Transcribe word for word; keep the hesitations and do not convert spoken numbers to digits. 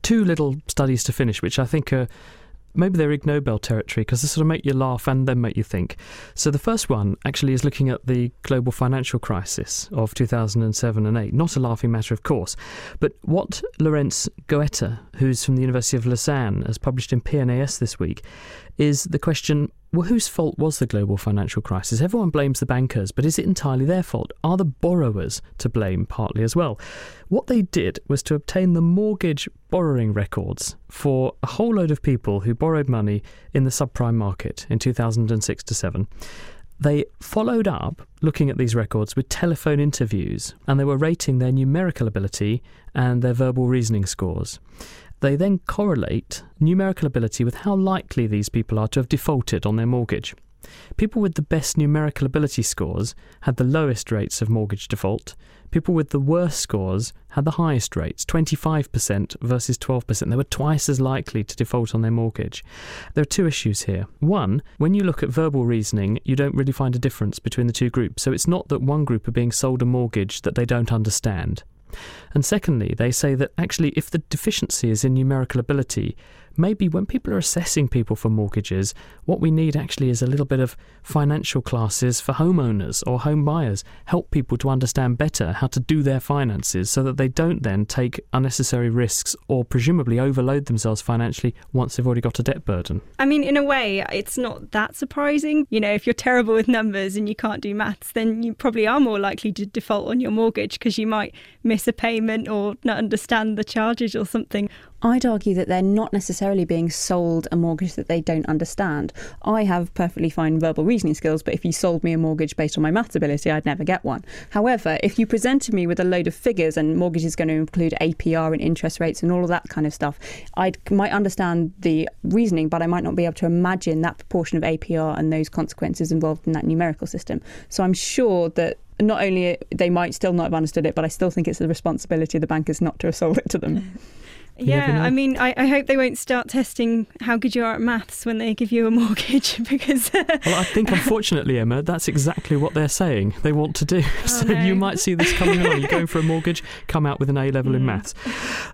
two little studies to finish, which I think are maybe they're Ig Nobel territory because they sort of make you laugh and then make you think. So the first one actually is looking at the global financial crisis of two thousand seven and eight. Not a laughing matter, of course. But what Lorenz Goetta, who's from the University of Lausanne, has published in P N A S this week, is the question, well, whose fault was the global financial crisis? Everyone blames the bankers, but is it entirely their fault? Are the borrowers to blame partly as well? What they did was to obtain the mortgage borrowing records for a whole load of people who borrowed money in the subprime market in two thousand six to seven. They followed up looking at these records with telephone interviews, and they were rating their numerical ability and their verbal reasoning scores. They then correlate numerical ability with how likely these people are to have defaulted on their mortgage. People with the best numerical ability scores had the lowest rates of mortgage default. People with the worst scores had the highest rates, twenty-five percent versus twelve percent. They were twice as likely to default on their mortgage. There are two issues here. One, when you look at verbal reasoning, you don't really find a difference between the two groups. So it's not that one group are being sold a mortgage that they don't understand. And secondly, they say that actually if the deficiency is in numerical ability, maybe when people are assessing people for mortgages, what we need actually is a little bit of financial classes for homeowners or home buyers. Help people to understand better how to do their finances so that they don't then take unnecessary risks or presumably overload themselves financially once they've already got a debt burden. I mean, in a way, it's not that surprising. You know, if you're terrible with numbers and you can't do maths, then you probably are more likely to default on your mortgage because you might miss a payment or not understand the charges or something. I'd argue that they're not necessarily being sold a mortgage that they don't understand. I have perfectly fine verbal reasoning skills, but if you sold me a mortgage based on my maths ability, I'd never get one. However, if you presented me with a load of figures and mortgage is going to include A P R and interest rates and all of that kind of stuff, I might understand the reasoning, but I might not be able to imagine that proportion of A P R and those consequences involved in that numerical system. So I'm sure that not only they might still not have understood it, but I still think it's the responsibility of the bankers not to have sold it to them. Yeah, I mean, I, I hope they won't start testing how good you are at maths when they give you a mortgage because... Well, I think, unfortunately, Emma, that's exactly what they're saying they want to do. Oh, so no. you might see this coming along. You're going for a mortgage, come out with an A level mm. in maths.